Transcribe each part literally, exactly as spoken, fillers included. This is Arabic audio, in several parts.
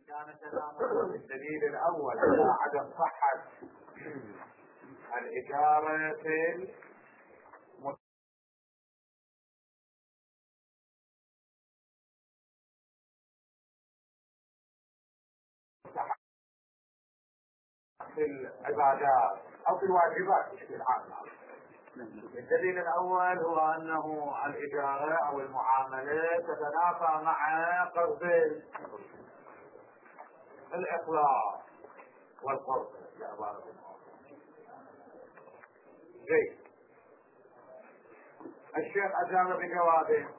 كان كلامه الدليل الاول على عدم صحة الإجارة في في العبادات او في الواجبات بشكل عام. الدليل الاول هو انه الإجارة او المعاملة تتنافى مع قصد الإخلاص والقرب. جيد. الشيخ أجاب بجوابه،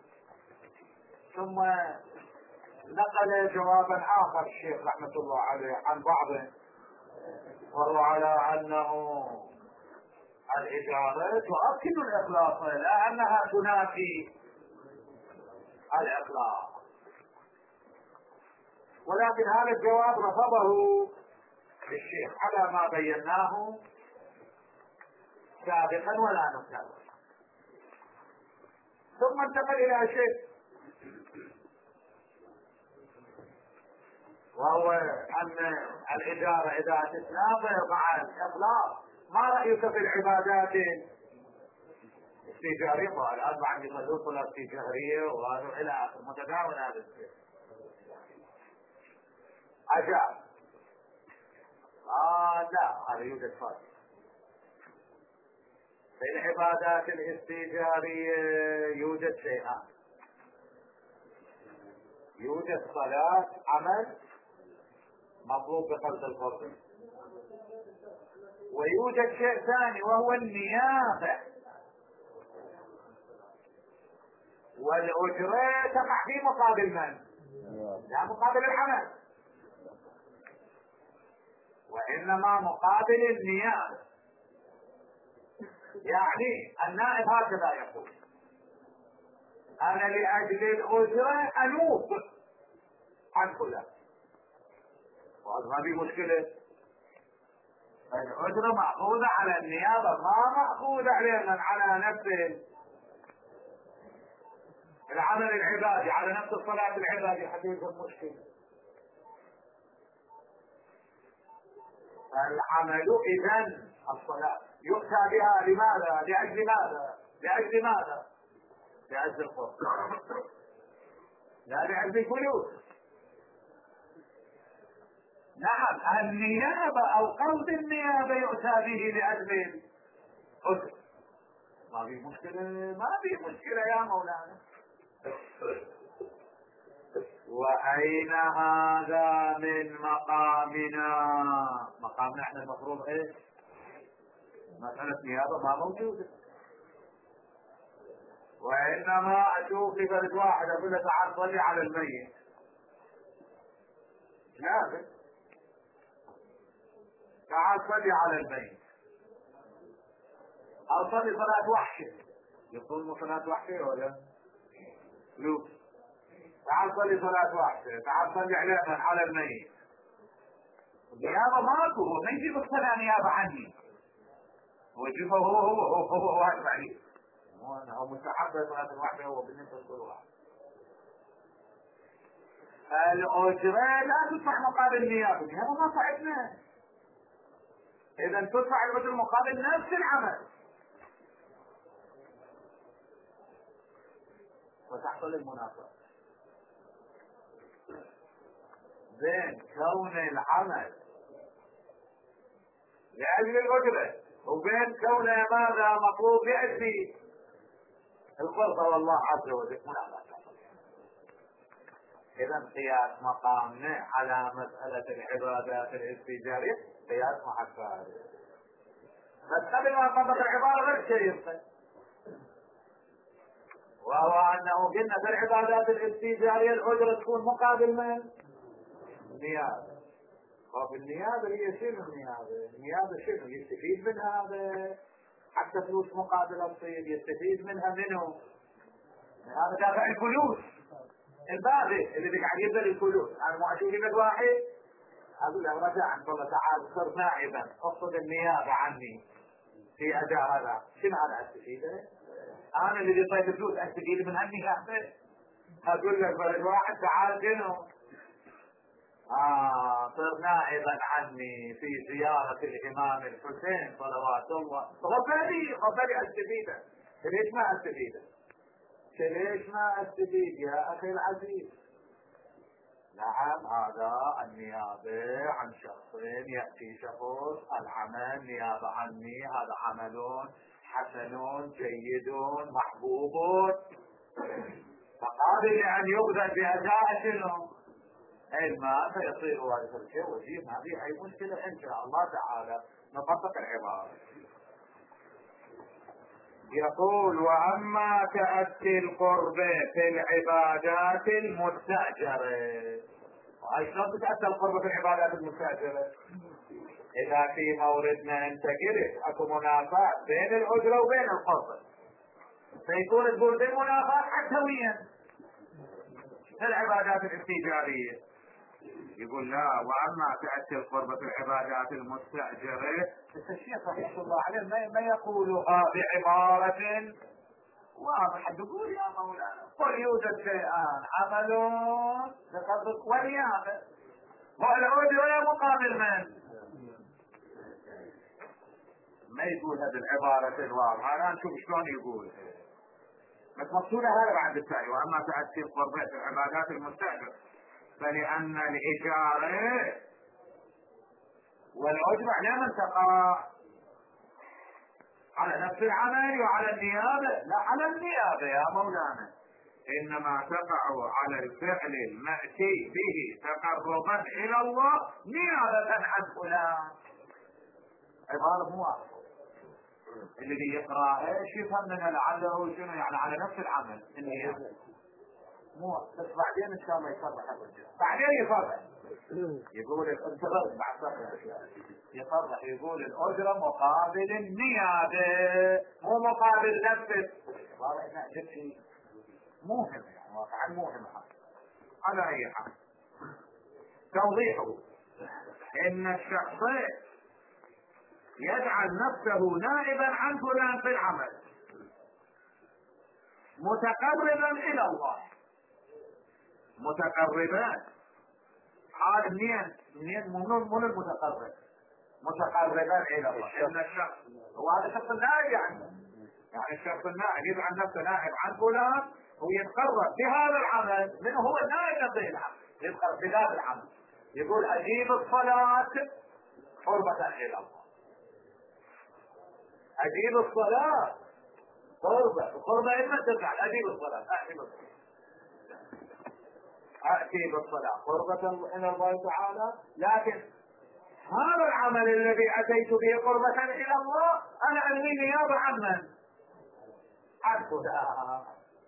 ثم نقل جوابا آخر الشيخ رحمة الله عليه عن بعضه، وهو على أنه الإجارة تؤكد الإخلاص لا أنها تنافي الإخلاص، ولكن هذا الجواب رفضه الشيخ على ما بيناه سابقا ولا نكرر. ثم انتقل إلى شيء وهو أن الإجارة إذا تتنافى مع الإخلاص، ما رأيك في العبادات التجارية؟ والآن بعد يصلون صلاة تجارية وهذا إلى آخر متداول هذا الشيء. أجاب آه لا، هذا يوجد فرق. في العبادات الاستيجارية يوجد شيئان، يوجد صلاة عمل مطلوب بقصد الفرض، ويوجد شيء ثاني وهو النيابة، والأجرة تقع في مقابل من؟ لا مقابل العمل، وإنما مقابل النيابة. يعني النائب هكذا يقول: أنا لأجل الأجرة أنوب عن فلان، وهذا ما في مشكلة. الأجرة مأخوذة على النيابة، ما مأخوذة على على نفس العمل العبادي، على نفس الصلاة العبادي حتى يكون مشكلة. العمل إذن الصلاة يؤتى بها لماذا؟ لأجل ماذا؟ لأجل ماذا؟ لأجل القرب، لا لأجل الفلوس. نعم، النيابة أو قصد النيابة يؤتى به لأجل الأجر، ما في مشكلة، ما في مشكلة يا مولانا. وأين هذا من مقامنا؟ مقامنا احنا المفروض ايه؟ مسألة نيابة ما موجودة، وإنما أشوف في بلد واحد أقول له تعال صلي على الميت، لازم تعال صلي على الميت، أو صلي صلاة وحشة، يقول صلاة وحشة ولا فلوس، تعال صلي صلاة وحشة، تعال صلي على على الميت. النيابة ماكو، هو ما يجيب الصلاة نيابة عني، هو يجيبه هو هو هو هو هو واحد عليه، هو مستحب صلاة الوحدة هو بالنسبة لكل واحد. الأجرة لا تدفع مقابل النيابة، النيابة ما صعبنا، إذا تدفع الأجر مقابل نفس العمل وتحصل المنافسة بين كون العمل لأجل الأجرة وبين كون ماذا مطلوب يأتي الفرصة والله عز وجل منافسة. إذا قياس مقامنا على مسألة العبادات الاستيجارية قياس محفاظ، بس قبل ما نطبق العبارة غير شيء يبقى، وهو أنه قلنا في العبادات الاستيجارية الأجرة تكون مقابل من؟ النيابة. طب النيابة هي شنو النيابة؟ النيابة شنو؟ يستفيد من هذا حتى فلوس مقابل الصيد، يستفيد منها منه؟ هذا دافع الفلوس، الباغي اللي بيقعد يبذل الفلوس. انا مو اشوف لك واحد اقول له رجاء والله تعال صر نائبا اقصد النيابه عني في اداء هذا، شنو هذا استفيده؟ انا اللي بيطيب الفلوس استفيد من هالنيابه؟ اقول لك بلد واحد تعال شنو آه صر نائبا عني في زيارة الإمام الحسين صلوات الله. غفلي غفلي أستفيده. ليش ما أستفيده؟ ليش ما أستفيد يا أخي العزيز؟ نعم هذا النيابة عن شخصين، يأتي شخص العمل نيابة عني، هذا عمل حسن جيد محبوب فقابل أن يؤذى بأداء شنو؟ علما فيصير وارث الشيء وزير. ما في أي مشكلة إن شاء الله تعالى نطبق العبارة. يقول وأما تأتي القرب في العبادات المستأجرة. هاي شلون تتأتى القرب في العبادات المستأجرة؟ إذا في موردنا أنت قلت أكو منافاة بين الأجرة وبين القرب، فيكون تقول بالمنافاة حتويا في العبادات الاستيجارية. يقول لا، وأما تأتي القرب في العبادات المستأجرة الشيخ رحمه الله عليه ما يقولها بعبارة واضحة. تقول يا مولانا قل يوجد شيئان عمل بقدر ونيابة، والعود ولا مقابل من؟ ما يقول هذه العبارة الواضحة. أنا نشوف شلون يقول بس مقصودة هذا بعد التالي. وأما تأتي القرب في العبادات المستأجرة فلأن الإجارة والأجرة على من تقع؟ على نفس العمل وعلى النيابة؟ لا، على النيابة يا مولانا، إنما تقع على الفعل المأتي به تقربا إلى الله نيابة عن فلان. عبارة مو واضحة. اللي يقرأ ايش يفهم منها لعله شنو يعني على نفس العمل النيابة مو بس بعدين ان شاء الله يصرح الرجل بعدين يصرح يقول الانتظار بعد صرح يصرح يقول الاجره مقابل النيابه مو مقابل نفسه. والله احنا جبت شيء مهم يعني واقعا مهم. على اي حال توضيحه ان الشخصين يجعل نفسه نائبا عن فلان في العمل متقربا الى الله. متقربان هذا منين منين من المتقرب؟ متقربان الى الله. ان الشخص وهذا شخص نائب يعني يعني الشخص النائب يجعل نفسه نائب عن فلان ويتقرب بهذا العمل. من هو النائب نفسه العمل يتقرب بهذا العمل. يقول اجيب الصلاه قربة الى الله. اجيب الصلاه قربة قربة اما تفعل اجيب الصلاه اجيب الصلاه أأتي بالصلاة قربة إلى الله تعالى. لكن هذا العمل الذي أتيت به قربة إلى الله أنا أنوي نيابة عن من؟ عن فلان.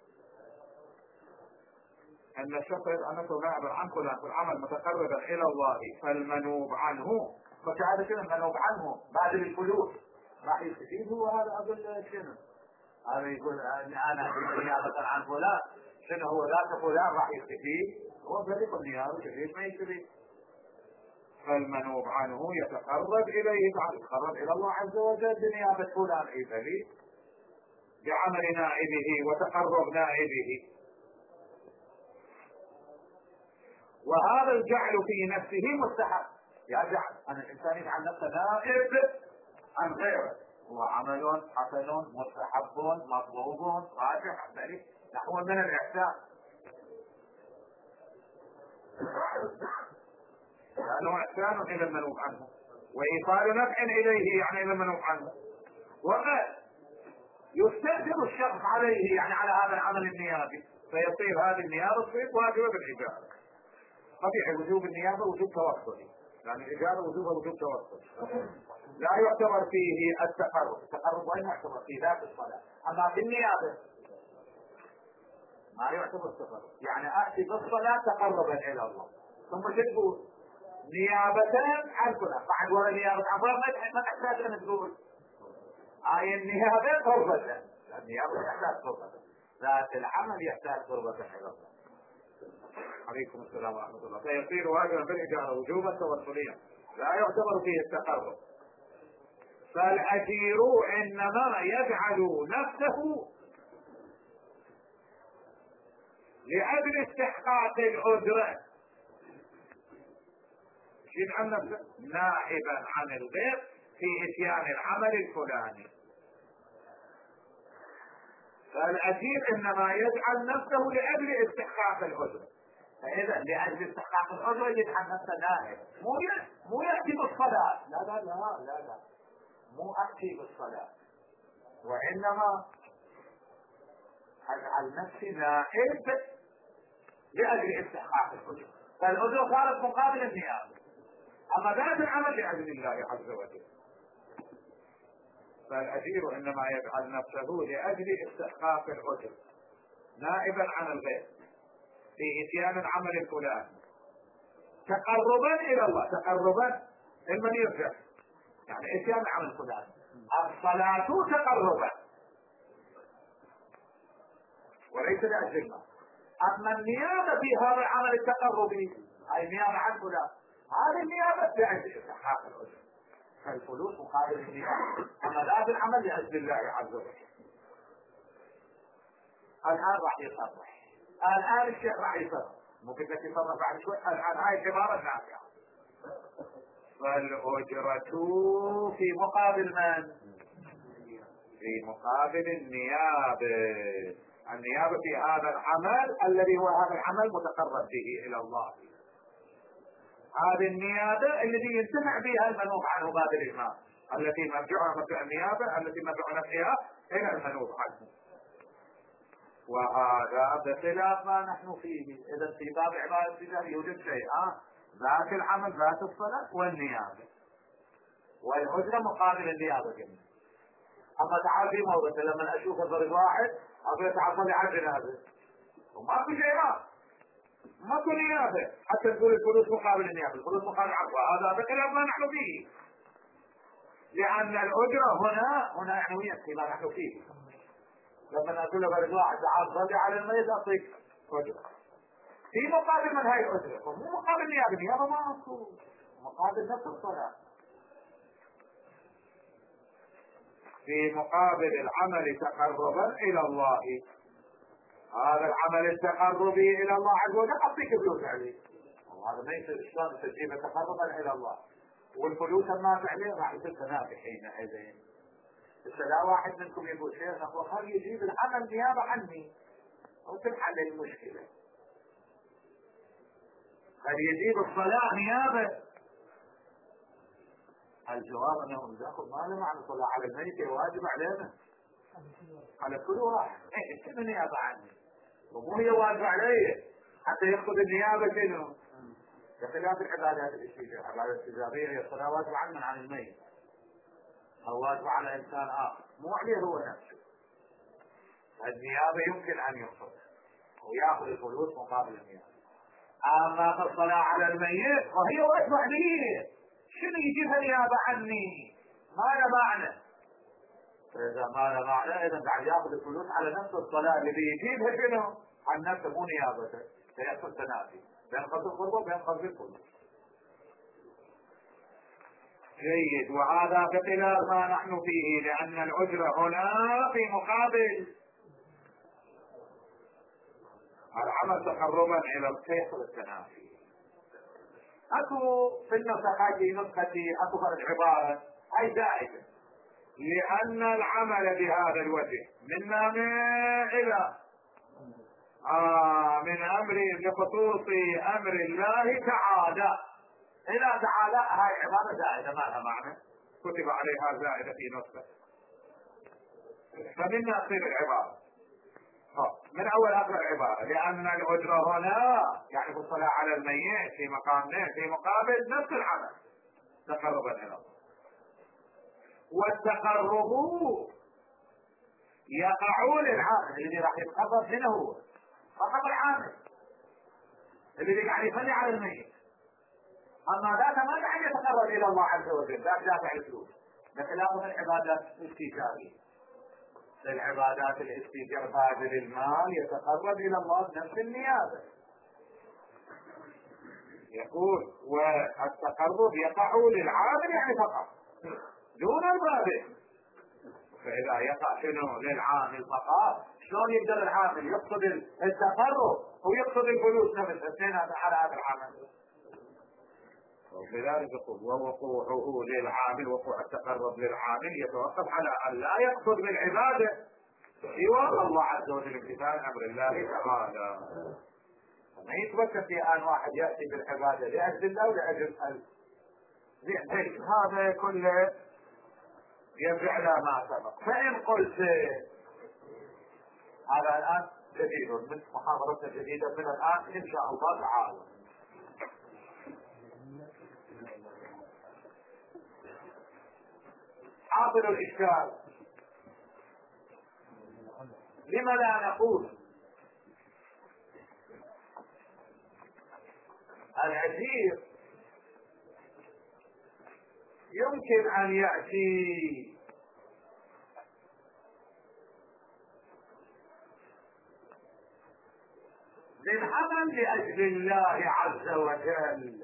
أن الشخص أنه نائب عن فلان في العمل متقربا إلى الله فالمنوب عنه. فهذا شنو المنوب عنه؟ بعد الفلوس راح يستفيد هو. هذا أقول شنو؟ هذا يقول أنا نيابة عن فلان شنو هو ذاك فلان راح يستفيد هو فريق النيابة كيف ما يستفيد. فالمنوب عنه يتقرب إليه تعالى يتقرب إلى الله عز وجل بنيابة فلان إذا لي بعمل نائبه وتقرب نائبه. وهذا الجعل في نفسه مستحب. يجعل أن الإنسان يجعل نفسه نائب عن غيره هو عمل حسن مستحب مطلوب راجح ذلك نحو من الإحسان لأنه إحسان إلى المنوب عنه وإيصال نفع إليه يعني إلى المنوب عنه. وقد يستأثر الشخص عليه يعني على هذا العمل النيابي فيصير هذه النيابة تصير واجبة بالإجابة. طبيعي وجوب النيابة وجوب توصلي يعني الإجابة وجوبها وجوب توصلي لا يعتبر فيه التقرب. التقرب وين يعتبر؟ في ذات الصلاة. أما في النيابة ما يعتبر التقرب. يعني أأتي بالصلاة تقربا إلى الله ثم تقول نيابة عن فلان بعد ولا نيابة عن فلان ما تحتاج أن تقول هاي النيابة قربة. النيابة يحتاج قربة ذات العمل يحتاج قربة إلى الله. عليكم السلام ورحمة الله. فيصير واجبا بالإجارة وجوبا توصليا لا يعتبر فيه التقرب. فالأجير إنما يجعل نفسه لأجل استحقاق الأجرة يجعل نفسه نائبا عن الغير في اتيان العمل الفلاني. فالأجير إنما يجعل نفسه لأجل استحقاق الأجرة. فإذا لأجل استحقاق الأجرة يجعل نفسه نائب، مو مو يأتي بالصلاة، لا لا لا لا لا مو أأتي بالصلاة، وإنما أجعل نفسي نائب لأجل استحقاق الأجرة. فالأجرة صارت مقابل النيابة، أما ذات العمل لأجل الله عز وجل. فالأجير إنما يجعل نفسه لأجل استحقاق الأجر نائبا عن الغير في إتيان العمل الفلاني تقربا إلى الله. تقربا لمن يرجع يعني إتيان العمل الفلاني. الصلاة تقربا وليس لأجل الله. أما النيابة في هذا العمل التقربي أي نيابة عن فلان، هذه النيابة لأجل استحقاق الأجر، فالفلوس مقابل النيابة. أما ذات العمل لأجل الله عز وجل. الآن راح يصرح، الآن الشيخ راح يصرح، ممكن لك يصرح بعد شوي. الآن هاي العبارة نافعة. فالأجرة في مقابل من؟ في مقابل النيابة. النيابة في هذا العمل الذي هو هذا العمل متقرب به إلى الله. هذه النيابة التي ينتفع بها المنوب عنه باب الإمام، التي مرجعها مرجع النيابة التي مرجع نفسها إلى المنوب عنه. وهذا بخلاف ما نحن فيه. إذا في باب عبادة التجارة يوجد شيئان: ذات العمل ذات الصلاة والنيابة، والأجرة مقابل النيابة جميعا. أما تعال في موضع لما أشوف فرد واحد أقول تعال صلي على الجنازة وما في شيئان، ما في نيابة حتى تقول الفلوس مقابل النيابة، الفلوس مقابل العفو. هذا بخلاف ما نحن فيه، لأن الأجرة هنا هنا يعني وين فيما نحن فيه. لما أقول لفرد واحد تعال صلي على الميت أعطيك أجرة في مقابل من هاي الأجرة، مو مقابل النيابة. النيابة ما أصول مقابل نفس الصلاة. في مقابل العمل تقربا إلى الله. هذا العمل التقربي إلى الله عز وجل أعطيك فلوس عليه، وهذا ما يصير شلون تجيبه تقربا إلى الله والفلوس ما عليه راح يصير تنافي حينئذ. بس لا واحد منكم يقول شيخ أخو خلي يجيب العمل نيابة عني وتنحل المشكلة، خلي يجيب الصلاة نيابة. الجواب انه ناخذ ما له معنى الصلاة على الميت واجب علينا على كل واحد. ايه شنو نيابة عني ومو هي واجب علي حتى ياخذ النيابة شنو؟ بخلاف العبادات الاستجابية. العبادات الاستجابية هي الصلاة واجب عنه عن الميت او واجب على انسان اخر مو عليه هو نفسه. النيابة يمكن ان يقصد وياخذ الفلوس مقابل النيابة. اما في الصلاة على الميت وهي واجب عليه شنو يجيبها نيابة عني؟ ما له معنى. فإذا ما له معنى إذا قاعد ياخذ الفلوس على نفس الصلاة اللي بيجيبها شنو؟ عن نفسه مو نيابته، فيحصل تنافي بين قصد القربة وبين قصد الفلوس. جيد. وهذا بخلاف ما نحن فيه، لأن الأجرة هنا في مقابل العمل تقربا إلى الخير التنافي. اكو في النسخة في نسختي اكو فرد عبارة هاي زائدة: لأن العمل بهذا الوجه مما إلى آه من أمر لخصوص أمر الله تعالى إلى تعالى. هاي عبارة زائدة ما لها معنى، كتب عليها زائدة في نسخة، فمنا تصير العبارة من أول آخر العبارة: لأن الأجرة هنا يعني في الصلاة على الميت في مقام في مقابل نفس العمل تقربا إلى الله. والتقرب يقع للعامل الذي راح يتقرب منه هو فقط العامل الذي قاعد يصلي على الميت. أما ذاك ما قاعد يتقرب إلى الله عز وجل، ذاك دافع الفلوس. بخلاف من العبادات الاستيجابية، العبادات الاستيجاب باذل المال يتقرب الى الله بنفس النيابه. يقول والتقرب يقع للعامل يعني فقط دون الباذل. فاذا يقع شنو للعامل فقط، شلون يقدر العامل يقصد التقرب ويقصد الفلوس نفسها اثنين على هذا العمل؟ ولذلك يقول ووقوعه للعامل، وقوع التقرب للعامل يتوقف على ان لا يقصد بالعباده سوى الله عز وجل امتثال امر الله تعالى. ما يتوقف في ان واحد ياتي بالعباده لاجل الله ولاجل ال زين هذا كله يرجع الى ما سبق. فان قلت هذا الان جديد من محاضرتنا الجديده من الان ان شاء الله تعالى. حاصل الاشكال لما لا نقول العسير يمكن ان ياتي للعمل لاجل الله عز وجل،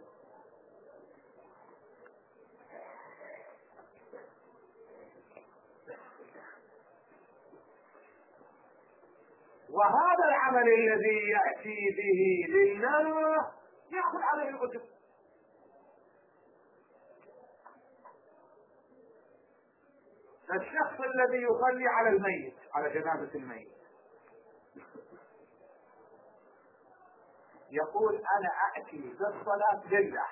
وهذا العمل الذي ياتي به لله ياخذ عليه الاجر. الشخص الذي يصلي على الميت على جنازه الميت يقول انا اتي بالصلاه لله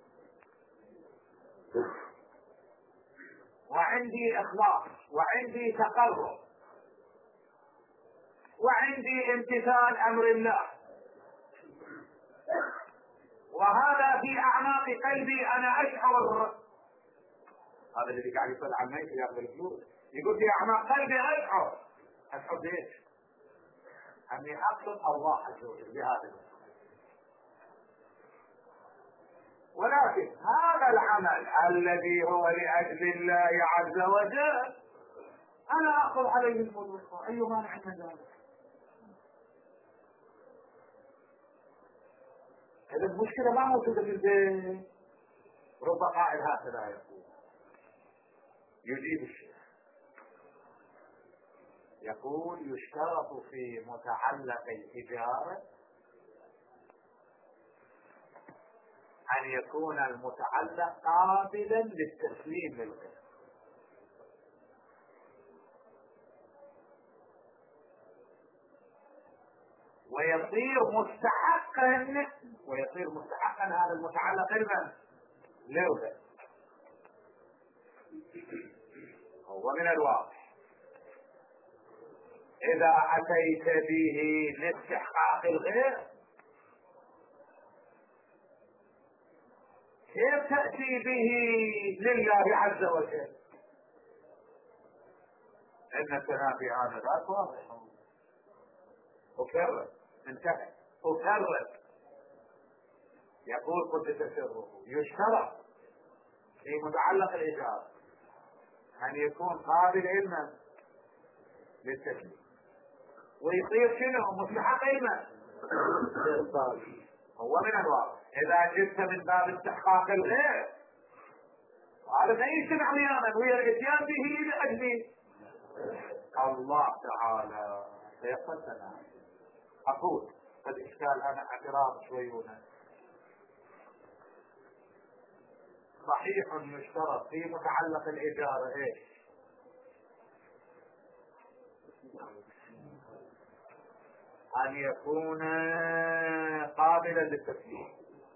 وعندي اخلاص وعندي تقرب وعندي امتثال امر الله، وهذا في اعماق قلبي انا اشعر. هذا الذي قاعد يصلي على الميت ياخذ الفلوس يقول في اعماق قلبي اشعر اشعر بايش؟ اني اقصد الله عز وجل بهذا المسألة. ولكن هذا العمل الذي هو لاجل الله عز وجل انا اخذ عليه الملك، اي مانع من ذلك؟ هذا المشكله ما موجوده في البيت. رب قائل هكذا يقول يجيب الشيخ يقول يشترط في متعلق الإجارة أن يكون المتعلق قابلا للتسليم للغير، ويصير مستحقا ويصير مستحقا هذا المتعلق لمن؟ للغير. هو من الواضح إذا أتيت به لاستحقاق الغير كيف تأتي به لله عز وجل؟ إن التنافي آنذاك واضح. أكرر انتهى أكرر يقول قدس سره يشترط في متعلق الإجارة أن يكون قابل علما للتسليم ويصير شنو؟ مستحق علما. هو من الواضح إذا جئت من باب استحقاق الغير هذا ما يجتمع ويانا ويا الاتيان به لأجل الله تعالى سيقصدنا. أقول الإشكال أنا اعتراض شويونه. صحيح يشترط في متعلق الإجارة إيش؟ أن يكون قابلا للتسليم،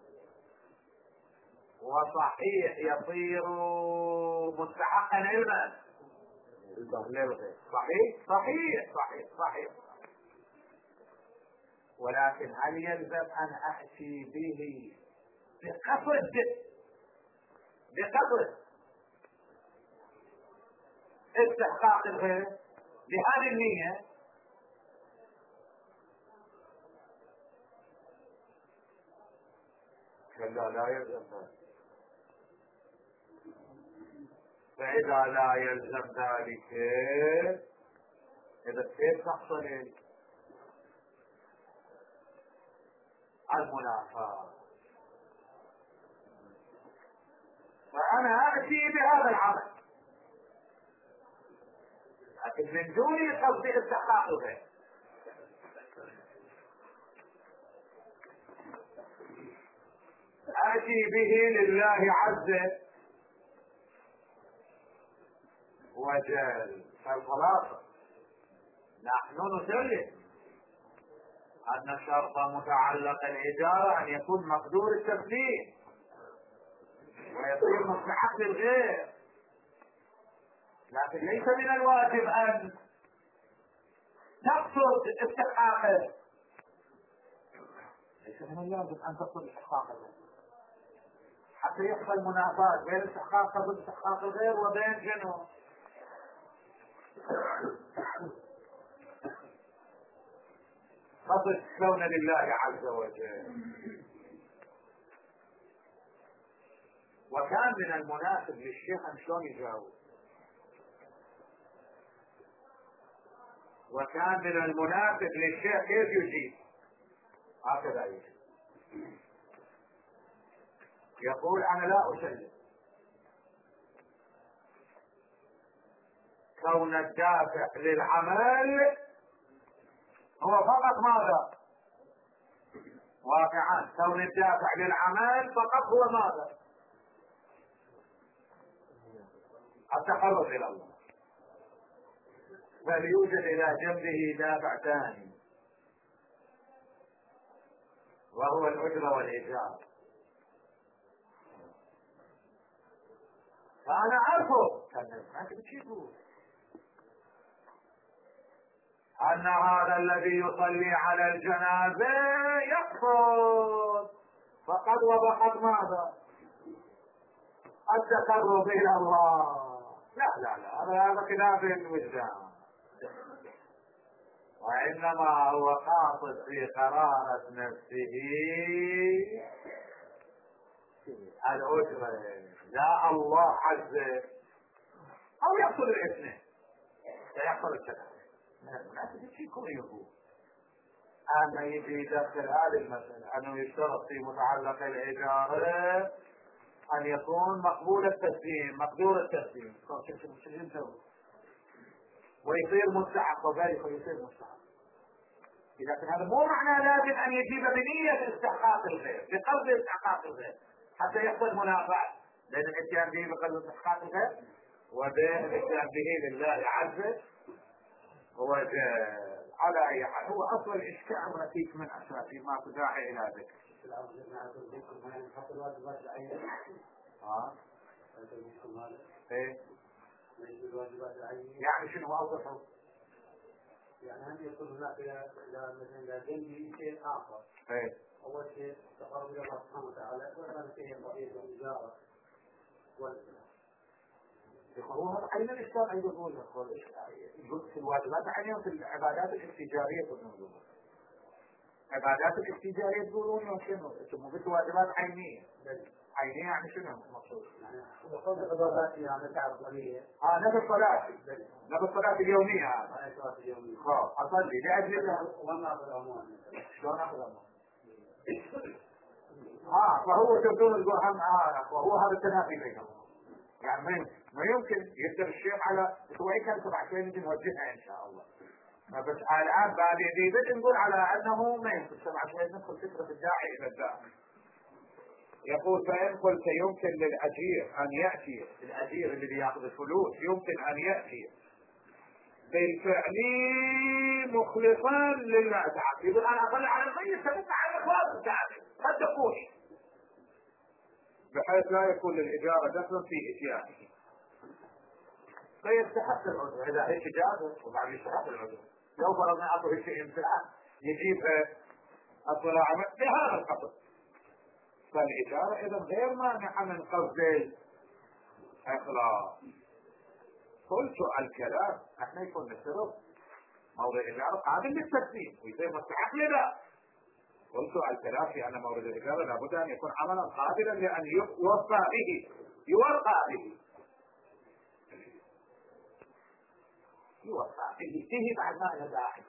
وصحيح يصير مستحقا علما للغير. صحيح صحيح صحيح صحيح ولكن هل يلزم أن أأتي به بقصد بقصد استحقاق الغير بهذه النية؟ كلا لا يلزم ذلك. فإذا لا يلزم ذلك إذا كيف تحصل المنافاة؟ فأنا أأتي بهذا العمل لكن من دون قصد استحقاق الغير. آتي به لله عز وجل. فالخلاصة نحن نسلم أن شرط متعلق الإجارة أن يكون مقدور التسليم ويصير مستحق للغير، لكن ليس من الواجب أن تقصد استحقاقه، ليس من الواجب أن تقصد استحقاقه حتى يحصل منافاة بين استحقاقه واستحقاق الغير وبين جنوب. قصد كون لله عز وجل. وكان من المناسب للشيخ ان شلون يجاوب، وكان من المناسب للشيخ كيف يجيب، هكذا يجيب. يقول انا لا اسلم كون الدافع للعمل هو فقط ماذا؟ واقعان. كون الدافع للعمل فقط هو ماذا؟ التقرب الى الله. بل يوجد الى جنبه دافع ثاني وهو الاجره والايجار. فانا ارفض ان هذا الذي يصلي على الجنازه يقصد فقد وضحت ماذا؟ التقرب الى الله. لا لا لا هذا خلاف الوجدان، وانما هو قاصد في قرارة نفسه الاجره لا الله عز، او يقصد الاثنين سيحصل الكلام. من المناسب يكون يقول أن يجي يدخل هذه المسألة أنه يشترط في متعلق الإجارة أن يكون مقبول التسليم مقدور التسليم ويصير مستحق وذلك ويصير مستحق. لكن هذا مو معنى لازم أن يجيب بنية استحقاق الغير بقصد استحقاق الغير حتى يحصل منافعة بين الاتيان به بقصد استحقاق الغير وبين الاتيان به لله عز وجل. على اي حال هو اصل الاشكال رتيك من اساسه ما في داعي الى ذكر. ها ايه يعني شنو اوضحه؟ يعني هل يكون هناك مثلا جنبي شيء اخر؟ ايه اول شيء تقرب الى الله سبحانه وتعالى، وثاني شيء الرئيس والاجاره والسلام. هو هذا عين الإسلام أيضا يقول يقول في الواجبات عينهم في العبادات الاختجارية تقولون عبادات الاختجارية تقولون شنو؟ ثم في الواجبات عينية. عينية يعني شنو المقصود؟ يعني يقول العبادات يعني تعبدية. اه نفس الصلاة نفس الصلاة اليومية هذا. الصلاة اليومية. اه أصلي لأجل الله. وما أخذ أموال. شلون أخذ أموال؟ اه فهو تقول الجرهم اه وهو هذا التنافي بينهم. يعني ما يمكن يقدر الشيخ على شوي كلمة عشان نجي نوجهها ان شاء الله. بس الان بعد يزيد نقول على انه ما يمكن سمع شوي ندخل فكرة الداعي الى الداعي. يقول فإن قلت يمكن للأجير أن يأتي الأجير الذي يأخذ الفلوس يمكن أن يأتي بالفعل مخلصا لله تعالى. يقول أنا أطلع على الميت فبقى على الأخوات تعالى قد تكون بحيث لا يكون للإجارة دخل في إتيانه فيستحق العذر. إذا هيك جازت وبعد يستحق العذر لو فرضنا أعطوا هيك امتحان يجيب الطلاع بهذا القصد فالإجارة إذا غير مانعة من قصد الإخلاص. قلت الكلام احنا يكون نشترط موضع الإجارة قابل للتسليم ويصير مستحق لنا. قلت الكلام في أن مورد الإجارة لابد أن يكون عملا قابلا لأن يوفى به يوفى به يوفى به فيه بعد ما يداعي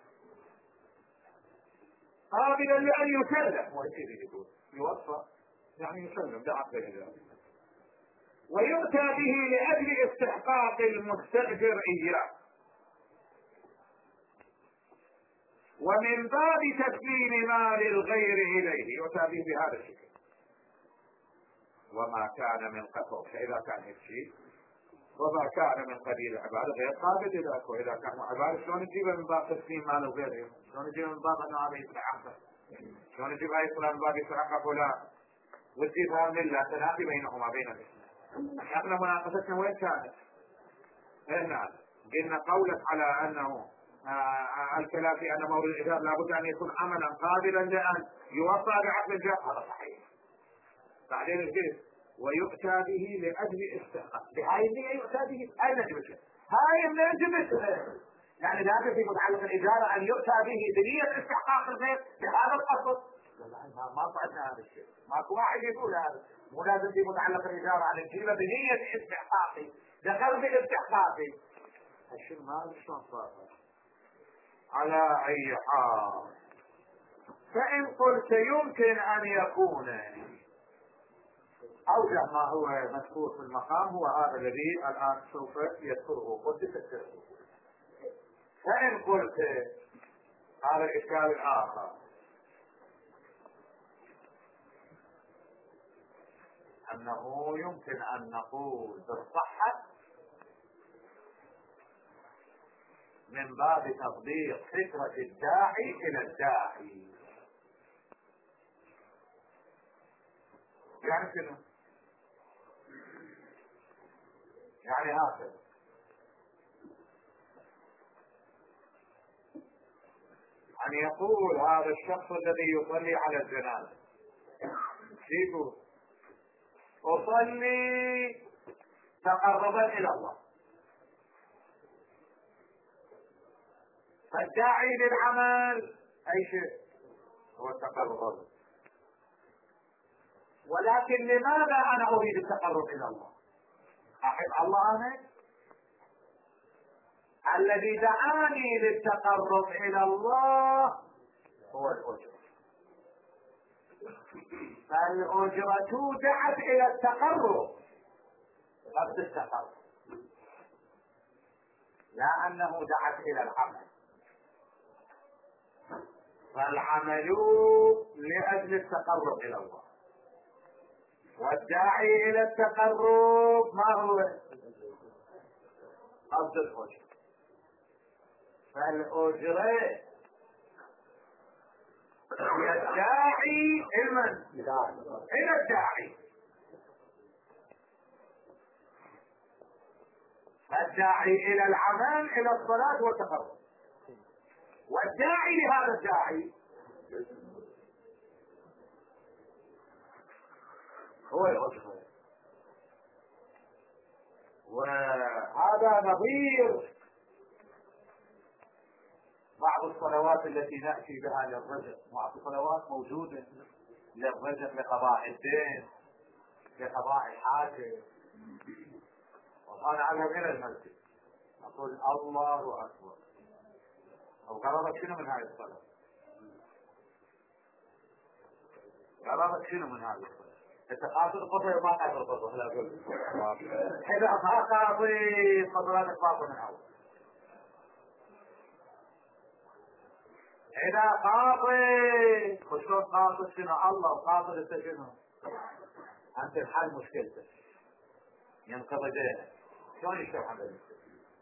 قابلا لأن يسلم ويصير يقول يوفى يعني يسلم ده عقد الإجارة ويؤتى به لأجل استحقاق المستأجر إياه ومن باب تسليم مال الغير إليه يؤتى به بهذا الشكل. وما كان من قبل، فإذا كان هيك شيء وما كان من قبيل العبادة غير قابل لذلك. وإذا كانوا عبادة شلون نجيبها من باب تسليم مال وغيرهم؟ شلون نجيبها من باب أنه هذا يستحقه؟ شلون نجيبها يصير من باب يستحق فلان وتجيبها من الله تنافي بينهما بين الاثنين؟ احنا مناقشتنا وين كانت؟ هنا قلنا قولك على أنه آه الكلام في أن مورد الإجابة لابد أن يكون عملا قابلا لأن يوصى بعقل الجهل، هذا صحيح. بعدين الجهل ويؤتى به لأجل استحقاق، بهاي النية يؤتى به. أين جبت هاي منين جبت؟ يعني لازم في متعلق الإجارة أن يؤتى به بنية استحقاق الغير بهذا القصد. ما ما صعدنا هذا الشيء، ماكو واحد يقول هذا. مو لازم في متعلق الإجارة أن تجيبه بنية استحقاقي دخل بالاستحقاقي. الشيء ما شلون صار. على أي حال، فإن قلت يمكن أن يكون أوجه ما هو مذكور في المقام هو هذا الذي الآن سوف يذكره قلت تفسره. فإن قلت هذا الإشكال الآخر أنه يمكن أن نقول بالصحة من باب تطبيق فكرة الداعي إلى الداعي. يعني شنو؟ يعني هكذا أن يقول هذا الشخص الذي يصلي على الجنازة يقول أصلي تقربا إلى الله، فالداعي للعمل أي شيء هو التقرب. ولكن لماذا أنا أريد التقرب إلى الله؟ أحب الله أنا؟ الذي دعاني للتقرب إلى الله هو الأجرة، فالأجرة دعت إلى التقرب قصد التقرب، لا أنه دعت إلى العمل. فالعمل لأجل التقرب إلى الله، والداعي إلى التقرب ما هو؟ قصد الأجرة. فالأجرة هي الداعي إلى الداعي، الداعي إلى العمل إلى الصلاة والتقرب، والداعي لهذا الداعي هو الأجرة. وهذا نظير بعض الصلوات التي نأتي بها للرزق. بعض الصلوات موجودة للرزق، لقضاء الدين، لقضاء الحاجة، وأنا على غير المسجد أقول الله أكبر، أو قررت شنو من هذه الصلاة؟ قررت شنو من هذه الصلاة؟ أنت قاصد القصر ما قاصد القصر؟ لا أقول إذا ما قاصد صلاتك باطل من أول. إذا قاصد خشوع قاصد شنو؟ الله وقاصد أنت شنو؟ أنت الحل مشكلتك ينقضي دينك. شلون يشرح هذا المشكلة؟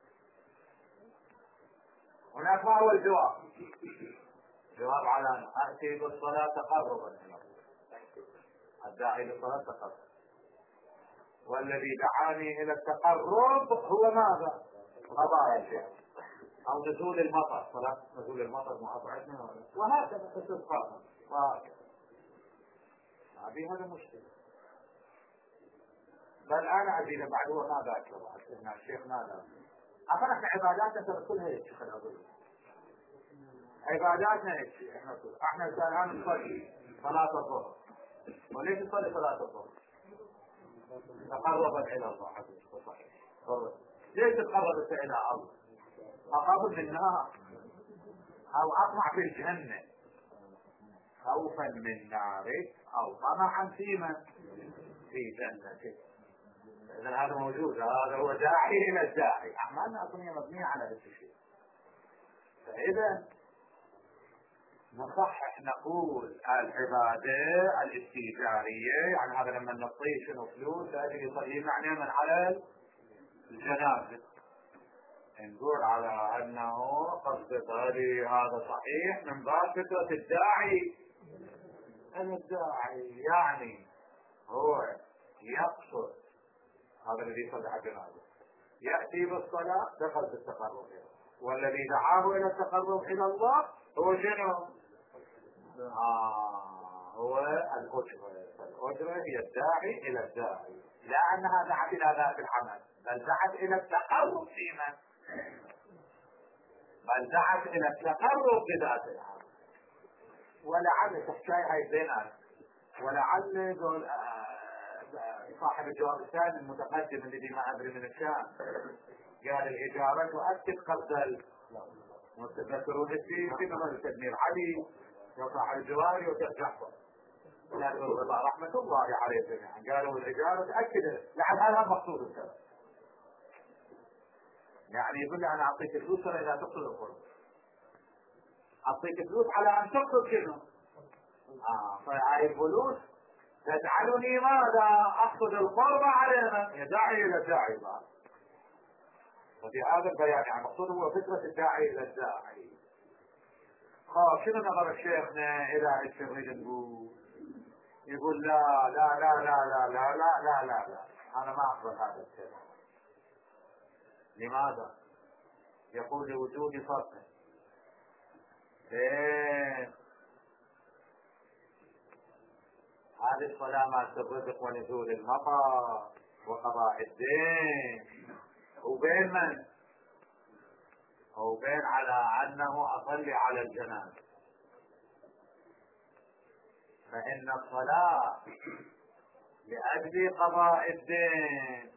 هناك ما هو الجواب؟ جواب على أن أأتي بالصلاة تقربا إلى الله، الداعي للصلاة تقرب، والذي دعاني إلى التقرب هو ماذا؟ قضاء الشيء أو نزول المطر، صلاة نزول المطر معطعتنا، وهكذا استسقاء وهكذا. هذه هذا مشكلة. بل أنا أزيد بعد هو ما ذاكر بعد إن الشيخ ماذا؟ أفرح عباداتنا ترى كلها هيك شيخ الأول. عباداتنا هيك إحنا كل إحنا الآن نصلي صلاة الظهر، وليش نصلي صلاة الظهر؟ تقربا إلى الله حبيبي صحيح. ليش تقربت إلى الله؟ أخاف من النار أو أطمع في الجنة، خوفا من نارك أو طمعا فيما في جنتك. إذا هذا موجود، هذا هو داعي إلى الداعي. أعمالنا أصلا مبنية على هذا الشيء. فإذا نصحح نقول العبادة الاستئجارية، يعني هذا لما نعطيه شنو فلوس لأجل يصلي معنا من على الجنازة، نقول على أنه قصد ظهري هذا صحيح من باب فكرة الداعي. الداعي يعني هو يقصد هذا الذي يصلي على الجنازة يأتي بالصلاة دخل بالتقرب، والذي دعاه إلى التقرب إلى الله هو شنو؟ آه هو الأجرة. الأجرة هي الداعي إلى الداعي، لا أنها دعت إلى ذات العمل، بل دعت إلى التقرب في من؟ بل دعت إلى التقرب بذات العمل. ولعل تحكي هاي بينات، ولعل يقول صاحب الجواب الثاني المتقدم الذي ما أدري من الشام قال الإجابة تؤكد قصد المتذكرون في في نظر التدمير علي وصاحب الجواري وترجعهم قالوا رحمة الله عليه جميعا، قالوا الإجابة تأكد لعل هذا مقصود السبب، يعني يقول لي أنا أعطيك فلوس إذا تقصد القرب، أعطيك فلوس على أن تقصد شنو؟ آه فهاي الفلوس تجعلني ماذا؟ أقصد القرب على من؟ يدعي إلى الداعي بعد. وفي هذا البيان يعني مقصود هو فكرة الداعي إلى الداعي. خلاص شنو نظر شيخنا إلى ايش نريد نقول؟ يقول لا لا لا لا لا لا لا لا لا لا أنا ما أقبل هذا الشيء. لماذا؟ يقول لوجود فرق. إيه هذه الصلاة مع الرزق ونزول المطر وقضاء الدين، وبين من؟ وبين على أنه أصلي على الجنازة، فإن الصلاة لأجل قضاء الدين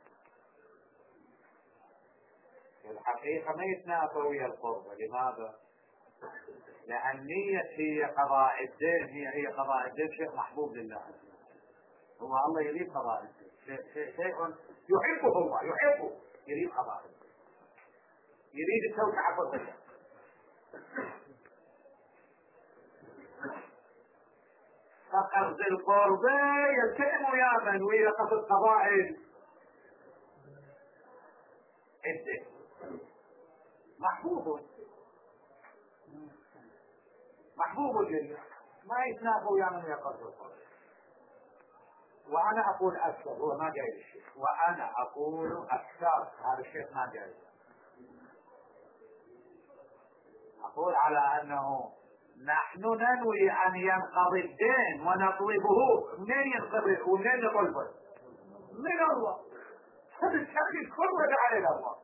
في الحقيقة ما يتنافى ويا القرب. لماذا؟ لأن نية هي قضاء الدين، هي هي قضاء الدين شيء محبوب لله، هو الله يريد قضاء الدين، شيء شيء شيء يحبه الله، يحبه يريد قضاء الدين، يريد التوسعة في الرزق. فقصد القرب يلتئم ويا من؟ ويا قصد قضاء الدين محبوب محبوب جدا، ما يتنافى ويا من يقصد القرب. وأنا أقول أكثر، هو ما جاي الشيء، وأنا أقول أكثر هذا الشيء ما جاي، أقول على أنه نحن ننوي أن ينقضي الدين ونطلبه، منين ينقضي ومنين نطلبه؟ من الله. فبالتالي كله على الله.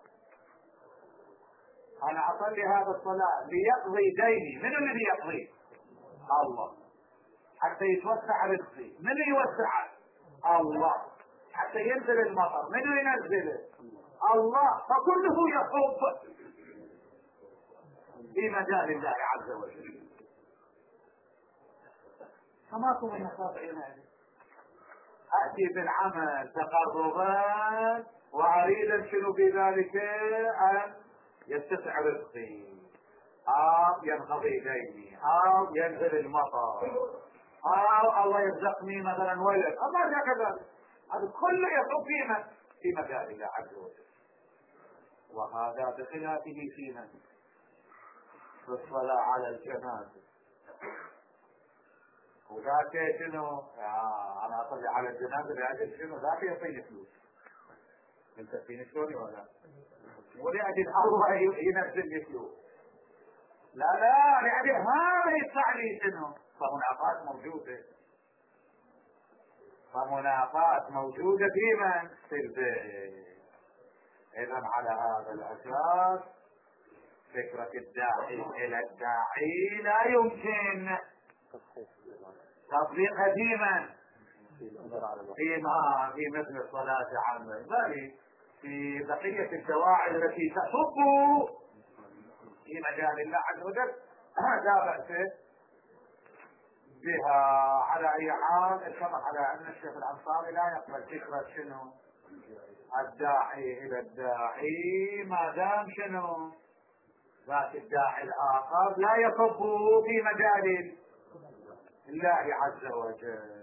أنا أصلي هذا الصلاة ليقضي ديني، من الذي يقضي؟ الله. حتى يتوسع رزقي، من يوسعه؟ الله. حتى ينزل المطر، من ينزله؟ الله. فكله يصب في مجال الله عز وجل. فما كن النصائح هذه أتي بالعمل تقربا وأريد شنو في ذلك؟ أن يتسع رزقي أو ينقضي ديني أو ينزل المطر أو الله يرزقني مثلا ولد أو ما جاء كذلك، هذا كله يصب فيما في مجال الله عز وجل. وهذا بخلافه فينا في الصلاة على الجنازة. وذاك شنو؟ آه أنا أصلي على الجنازة لأجل شنو؟ ذاك يعطيني فلوس. أنت فيني شلوني ولا؟ ولأجل الله ينزل لي فلوس. لا لا لأجل هذا يدفع لي شنو؟ فمنافات موجودة. فمنافات موجودة في من؟ في البيت. إذا على هذا الأساس فكرة الداعي إلى الداعي لا يمكن تطبيقها في من؟ فيما في مثل الصلاة عامة، بل في بقية الدواعي التي تصب في مجال الله عز وجل لا بأس بها. على أي حال اتفق على أن الشيخ الأنصاري لا يقبل فكرة شنو؟ الداعي إلى الداعي ما دام شنو؟ ذاك الداعي الآخر لا يصب في مجال الله عز وجل،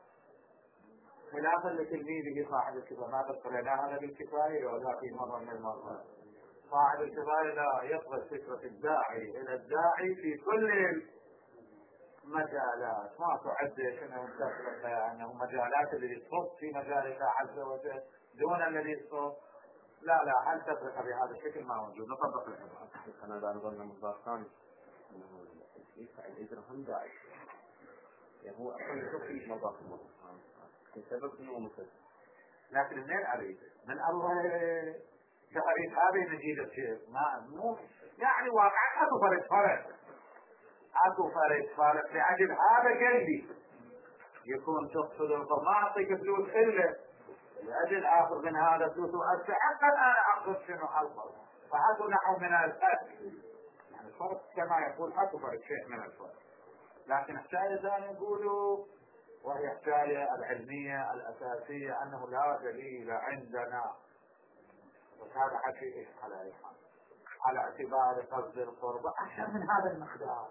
خلافا لتلميذه صاحب الكفاية. ما قرأنا هذا بالكفاية ولا في مرة من المرات. صاحب الكفاية لا يقبل فكرة الداعي إلى الداعي في كل المجالات، ما تعد شنو تفرق أنه مجالات الذي تصب في مجال الله عز وجل دون الذي يصب. لا لا، هل تفرق بهذا الشكل؟ ما موجود. نطبق العبارة. أنا إذا نظرنا مصدر ثاني أنه يفعل الإجرة هم داعي، يعني هو أصلا يشوف مضاف المضاف السبب أنه مسبب، لكن منين أريد؟ من الله كأريد هذه نجيب الشيء. ما مو يعني واقعا أكو فرق فرق أكو فرق فرق لأجل هذا قلبي يكون تقصد القرب. ما أعطيك فلوس إلا لأجل آخذ من هذا فلوس وأستحق أنا أخذ شنو القرب، فأكو نحو من الفرق. يعني الفرق كما يقول أكو فرق شيء من الفرق، لكن الحكاية ثانية يقولوا وهي الحكاية العلمية الأساسية أنه لا دليل عندنا، وهذا حكي على أي حال على اعتبار قصد القرب أكثر من هذا المقدار.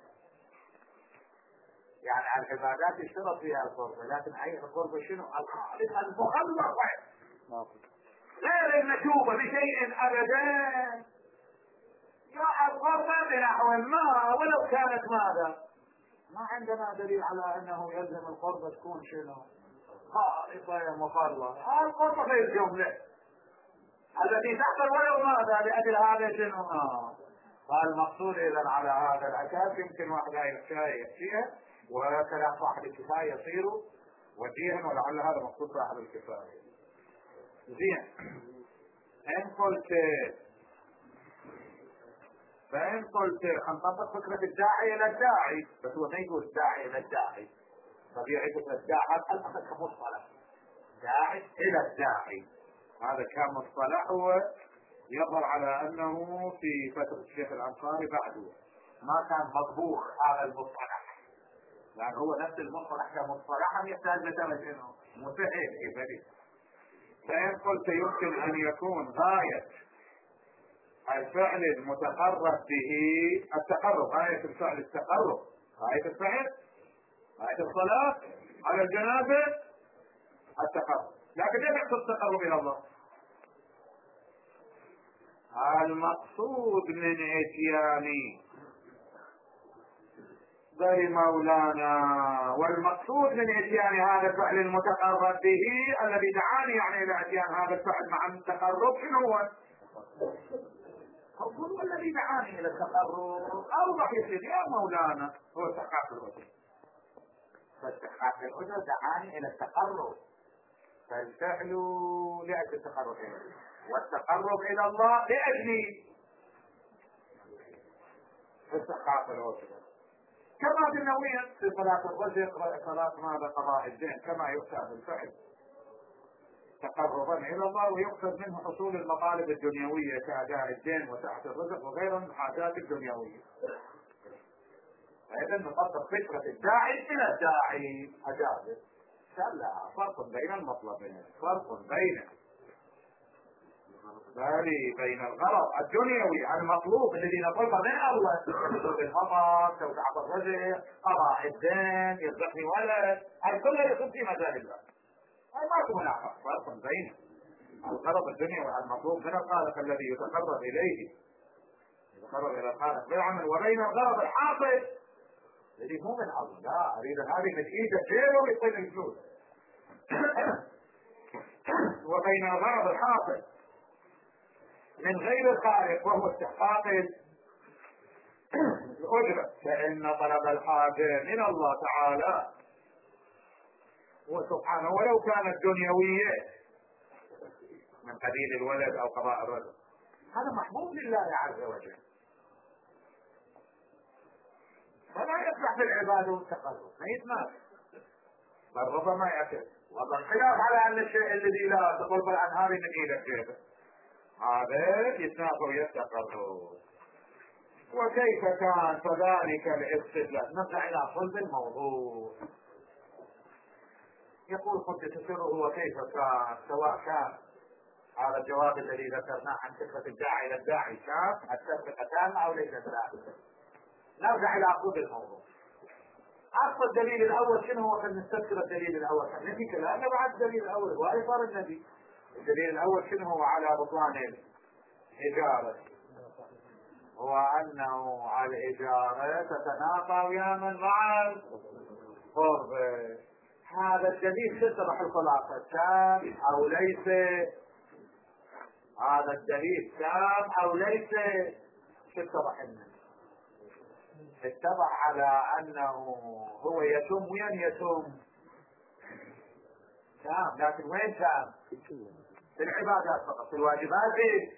يعني العبادات يشترط فيها القرب، لكن أي القرب شنو؟ الخالق المخلص غير المشوبة بشيء أبدا. جاء القرب بنحو ما ولو كانت ماذا، ما عندنا دليل على أنه يلزم القرب تكون شنو؟ خالصة مخلص. القرب في الجملة التي تحصل ولو ماذا لأجل هذا شنو؟ آه. فالمقصود إذن على هذا الأساس يمكن واحد يحكي يحكيها وكلام صاحب الكفاية يصير وجيها، ولعل هذا مقصود صاحب الكفاية. زين، إن قلت فإن قلت أنطبق فكرة الداعي إلى الداعي، بس هو ما يقول الداعي إلى الداعي، طبيعي فكرة الداعي الأخذ كمصطلح داعي إلى الداعي، هذا كان مصطلح هو يظهر على أنه في فترة الشيخ الأنصاري بعده ما كان مطبوخ هذا المصطلح، يعني هو نفس المصطلح كمصطلح يحتاج لترجمه مسهل إبادي. فإن قلت يمكن أن يكون غاية الفعل المتقرب به التقرب، غاية الفعل التقرب، غاية الفعل غاية الصلاة على الجنازة التقرب، لكن ليس يقصد التقرب إلى الله. المقصود من اتيان بل مولانا، والمقصود من اتيان هذا الفعل المتقرب به الذي دعاني يعني الى اتيان هذا الفعل مع التقرب شنو هو؟ هو الذي دعاني الى التقرب. اوضح يصير يا مولانا هو استحقاق الاجر، فاستحقاق الاجر دعاني الى التقرب، فالفعل لاجل التقرب اليه والتقرب الى الله لاجل استحقاق الاجر. كما بالنوية في صلاة الرزق صلاة ماذا؟ قضاء الدين، كما يؤتى بالفعل تقربا الى الله ويقصد منه حصول المطالب الدنيوية كأداء الدين وسعة الرزق وغيرها من الحاجات الدنيوية. فإذا نطبق فكرة الداعي إلى الداعي أجازت. لا فرق بين المطلبين، فرق بين بين الغرض الدنيوي المطلوب الذي نطلبه من الله، حصول المطر، توسعة الرزق، قضاء الدين، يرزقني ولد، هذا كله يكون في مجال الله. ما هو منافق، فرق بين الغرض الدنيوي المطلوب من الخالق الذي يتقرب إليه يتقرب إلى الخالق بالعمل، وبين الغرض الحاصل الذي مو من الله. لا أريد هذه نتيجة جيبه ويعطيني الفلوس. وبين الغرض الحاصل من غير الخالق وهو استحقاق الأجرة، فإن طلب الحاجة من الله تعالى وسبحانه ولو كانت دنيوية من قبيل الولد أو قضاء الرزق هذا محبوب لله عز وجل، فلا يصلح بالعبادة والتقرب، ما يتناسب، بل ربما يأكل والخلاف على أن الشيء الذي لا تقرب عن هذه من إيدك جيبه هذا يتناسب ويتقرب. وكيف كان فذلك الاستدلال؟ نرجع إلى صلب الموضوع. يقول قدس سره وكيف كان، سواء كان هذا الجواب الذي ذكرناه عن فكرة الداعي إلى الداعي كان التفرقة تامة أو ليست تامة. نرجع إلى أصول الموضوع. أصل الدليل الأول شنو هو؟ خلينا نستذكر الدليل الأول، نفي كلامنا بعد الدليل الأول وهي صار النبي. الدليل الأول شنو هو على بطلان الإجارة؟ هو أنه على الإجارة تتناقض وياما مع القرب. هذا الدليل تتضح الخلاصة تام أو ليس؟ هذا الدليل تام أو ليس؟ تتضح منه اتضح على أنه هو يتم وين يتم تام، لكن وين تام؟ في العبادات فقط. في الواجبات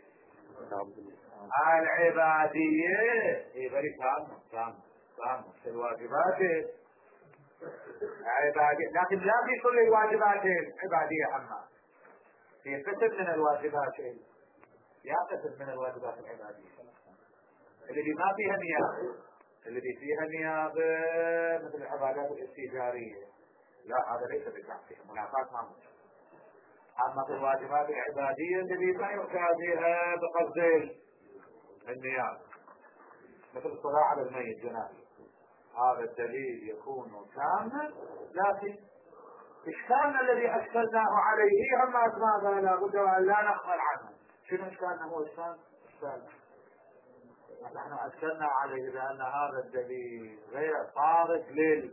العبادية اي بري تام تام تام في الواجبات عبادية، لكن لا في كل الواجبات عبادية. أما في قسم من الواجبات، يا قسم من الواجبات العبادية الذي ما فيها نيابة، الذي فيها نيابة مثل العبادات الاستيجارية، لا هذا ليس بتعطيه منافات ما موجود. أما في الواجبات العبادية الذي ما يؤتى بها بقصد النيابة مثل الصلاة على الميت جنازة، هذا الدليل يكون تاما. لكن إشكالنا الذي أشكلناه عليه هم أسماء لا بد أن لا نغفل عنه. شنو إشكالنا؟ هو إشكال إشكالنا نحن أشكلنا عليه بأن هذا الدليل غير طارق لل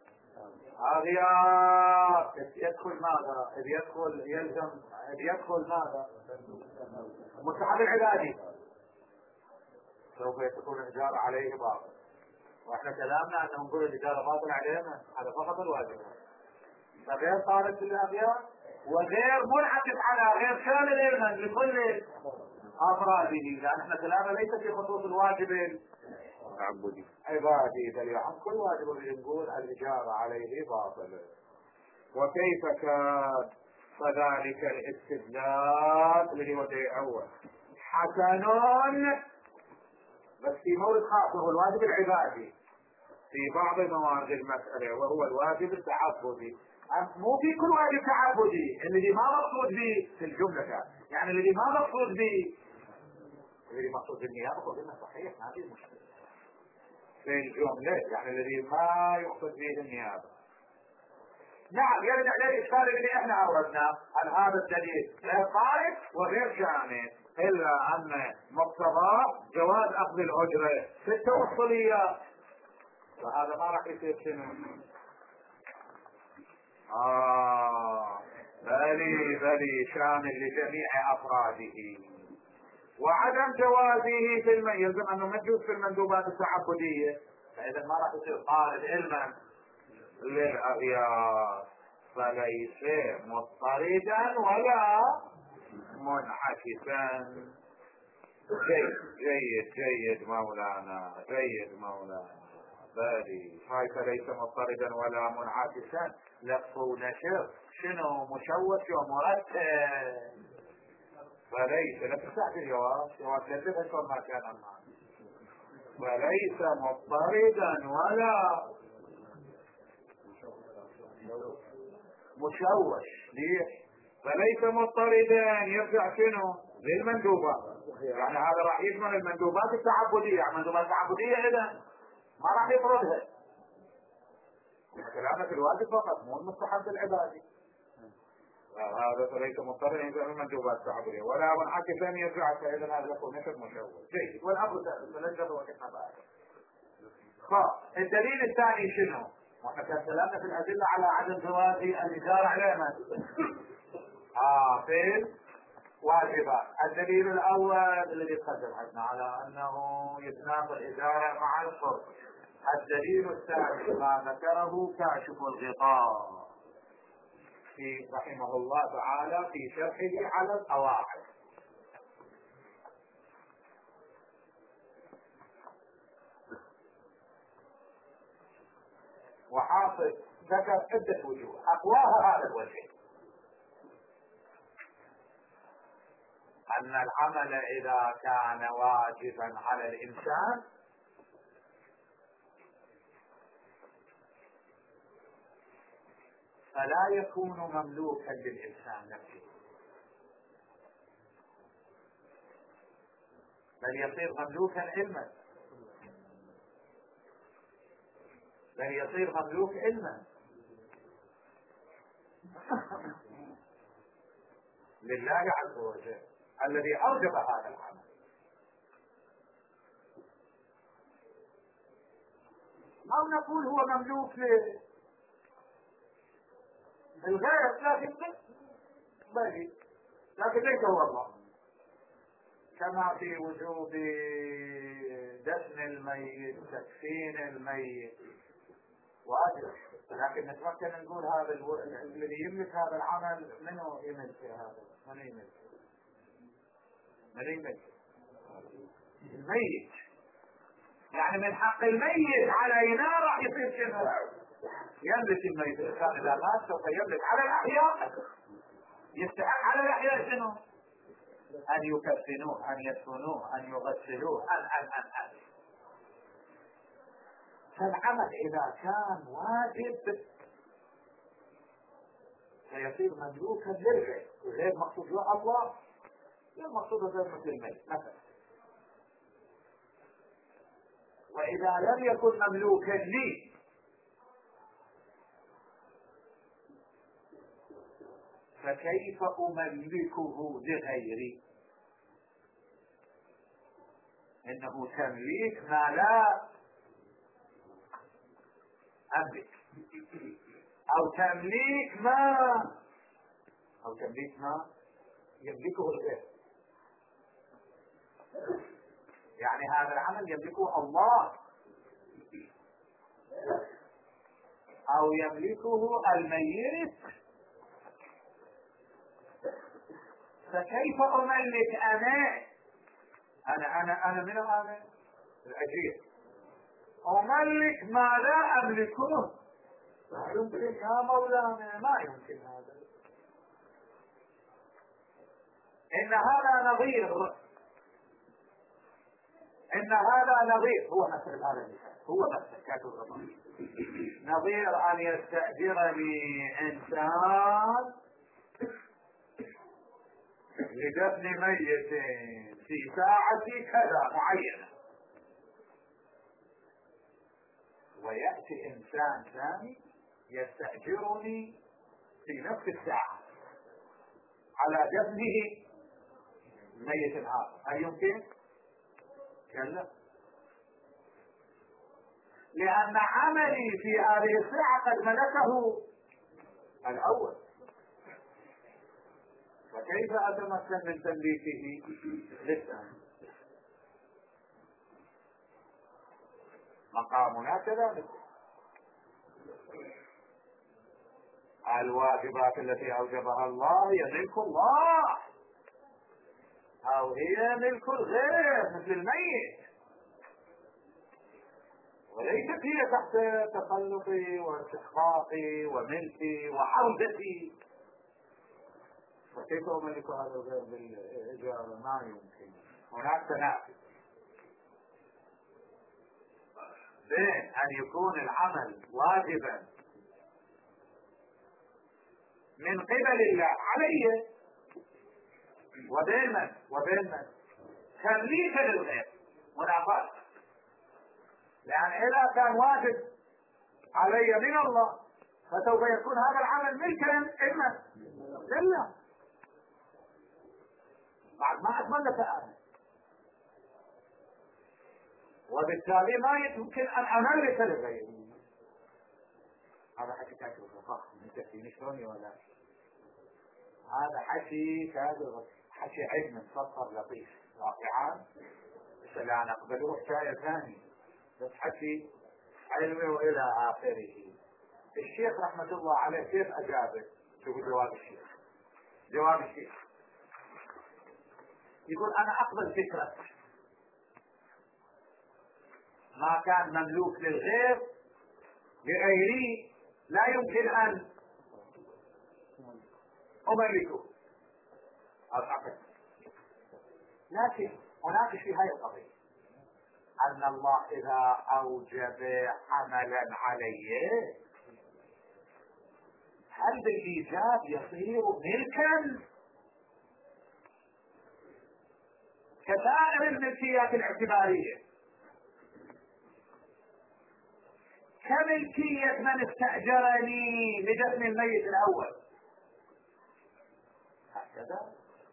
أغيار. يدخل ماذا؟ إذ يدخل يلزم إذ يدخل ماذا؟ المستحب العبادي سوف يكون الإجارة عليه باطل. واحنا كلامنا أنه نقول الإجارة باطل علينا، هذا فقط الواجب، فغير طارق للأغيار وغير منعكس على غير شامل إلما لكل أفراده، لأن احنا كلامنا ليس في خصوص الواجب العبودي عبادي، بل عن كل واجب اللي نقول الإجارة عليه باطل. وكيف كان؟ فذلك الاستدلال اللي هو دي أول حسن، بس في مورد خاص هو الواجب العبادي في بعض موارد المسألة، وهو الواجب التعبدي. مو في كل واجب تعبدي الذي ما مقصود به في الجملة، يعني الذي ما مقصود به، الذي مقصود بالنيابة قلنا صحيح ما في مشكلة في الجملة، يعني الذي ما يقصد به النيابة. نعم يرجع للإشكال اللي احنا أوردناه عن هذا الدليل غير طارق وغير جامع، إلا أن مقتضى جواز أخذ الأجرة في التوصلية، فهذا ما راح يصير شنو؟ آه بلي بلي شامل لجميع أفراده. وعدم جوازه في المن يلزم أنه مجوز في المندوبات التعبدية، فإذا ما راح يصير طالب علما للأغيار، فليس مضطردا ولا منعكسا. جيد جيد جيد مولانا، جيد مولانا بالي. هاي فليس مضطردا ولا منعكسا لفظ نشر شنو؟ مشوش ومرتب. فليس لا تستعجل الجواب، جواب لا تفكر ما كان معه. فليس مضطردا ولا مشوش. ليش؟ فليس مضطردا يرجع شنو؟ للمندوبات، يعني هذا راح يشمل المندوبات التعبدية. يعني المندوبات التعبدية إذا ما راح يفرضها، كلامنا في الواجب فقط مو المستحب العبادي. هذا فليس مضطردا يرجع للمندوبات التعبدية ولا منعكسا يرجع، فإذا هذا يكون نشر مشوش. جيد. والأمر فلنجر وكتنا بعد. خلاص الدليل الثاني شنو؟ واحنا كان كلامنا في الأدلة على عدم جواز الإجارة على من؟ آه في الواجبات. الدليل الأول الذي تقدم عندنا على أنه يتنافى الإجارة مع القرب. الدليل الثاني ما ذكره كاشف الغطاء في رحمه الله تعالى في شرحه على القواعد. وحاصل ذكر عدة وجوه، أقواها هذا الوجه، أن العمل إذا كان واجبا على الإنسان فلا يكون مملوكا للإنسان نفسه، بل يصير مملوكا علما، بل يصير مملوك علما لله عز وجل الذي أوجب هذا العمل. أو نقول هو مملوك للغير لكن بل لكن ليس هو الله، كما في وجوب دفن الميت، تكفين الميت واجب، لكن نتمكن نقول هذا الو... الذي يملك هذا العمل منه يملك هذا، من يملك؟ من يملك؟ الميت. يعني من حق الميت علينا راح يصير شنو؟ يملك الميت. الانسان اذا مات سوف يملك على الاحياء، يستحق على الاحياء شنو؟ ان يكفنوه، ان يدفنوه، ان يغسلوه، ان ان ان ان فالعمل اذا كان واجب فيصير مملوكا للغير، غير مقصود له الله، غير مقصود غير مثل الميت مثلا. واذا لم يكن مملوكا لي فكيف املكه لغيري؟ انه تمليك ما لا املك، او تمليك ما او تمليك ما يملكه الغير. يعني هذا العمل يملكه الله او يملكه الميت، فكيف املك انا انا انا انا من هذا الاجير املك ما لا املكه؟ لا يمكن يا مولانا، ما يمكن هذا. ان هذا نظير، ان هذا نظير هو مثل هذا المثال، هو مثل كاتب الرمضان نظير ان يستأجرني انسان لدفن ميت في ساعة كذا معينة، ويأتي انسان ثاني يستأجرني في نفس الساعة على دفنه ميت آخر. هل يمكن؟ كلا، لأن عملي في هذه الساعة قد ملكه الأول، فكيف أتمكن من تمليكه للثاني؟ مقامنا كذلك. الواجبات التي أوجبها الله هي ملك الله أو هي ملك الغير مثل الميت، وليست هي تحت تسلطي واستحقاقي وملكي وعودتي. فكيف أملك هذا الغير بالإجارة؟ ما يمكن، هناك تنافي بين أن يكون العمل واجبا من قبل الله علي وبين من وبين من تمليكا للغير، منافاة. لأن إذا كان واجب علي من الله فسوف يكون هذا العمل ملكا إما لله، بعد ما أتملك أنا، وبالتالي ما يمكن أن أملك لغيري. هذا حكي كاتب الرفاق من شلوني ولا هذا حكي كاتب حكي علم مفسر لطيف واقعا، بس لا نقبله حكاية ثانية، بس حكي علمي والى اخره. الشيخ رحمة الله عليه كيف اجابه؟ شوفوا جواب الشيخ. جواب الشيخ يقول انا اقبل فكرة ما كان مملوك للغير لغيري لا يمكن ان املكه العقل، لكن اناقش في هذه القضية ان الله اذا اوجب عملا عليه هل بالايجاب يصير ملكا؟ كسائر الملكيات الاعتبارية، كملكية من استأجرني لدفن الميت الأول. هكذا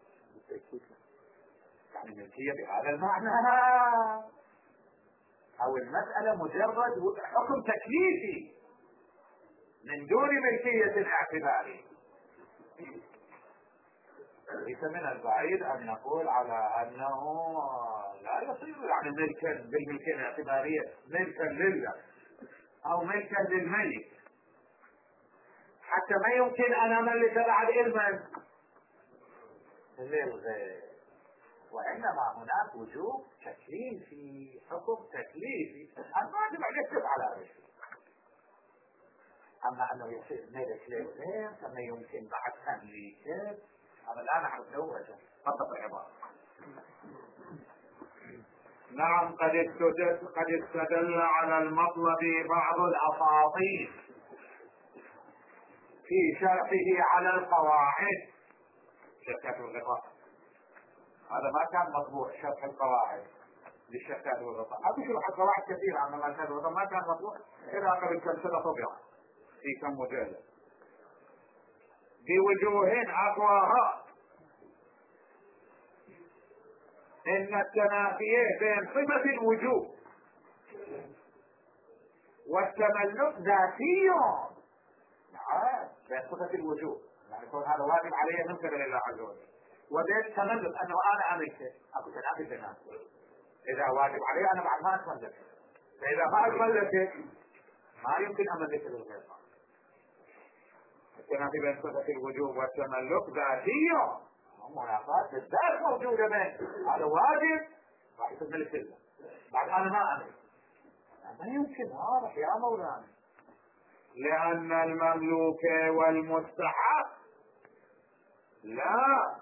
يعني ملكية بهذا المعنى، أو المسألة مجرد حكم تكليفي من دون ملكية اعتبارية. ليس من البعيد أن نقول على أنه لا يصير يعني ملكا بالملكية الاعتبارية ملكا لله أو ملكا للملك، حتى ما يمكن أن أملك بعد علما للغير، وإنما هناك وجوب تكليفي، حكم تكليفي الواجب أن يكتب على هذا الشيء. أما أنه يصير ملك للغير فما يمكن بعد تمليكه، هذا لا نعرف له وجه فقط عبارة. نعم، قد استدل قد استدل على المطلب بعض الأساطير في شرحه على القواعد. شركات الغطاء هذا ما كان مطبوع، شرح القواعد للشركات والغطاء. هذا شرح القواعد كثير عن شركات الغطاء ما كان مطبوع إلى قبل كم سنة طبعا في كم مجلد بوجوه أقواها. إن التنافية بين صفة الوجوب والتملك ذاتي. نعم، بين صفة الوجوب يعني يكون هذا واجب علي من قبل الله عز وجل، وبين التملك أنه أنا أملكه. أقول تنافي تنافي، إذا واجب علي أنا بعد ما أتملك، فإذا ما أتملك ما يمكن أملك للغير. التنافي بين صفة الوجوب والتملك ذاتي، منافات بالذات موجودة بين هذا واجب راح يكون ملك الله، بعد أنا ما أملك. ما يمكن، واضح يا مولانا. لأن المملوك والمستحق لا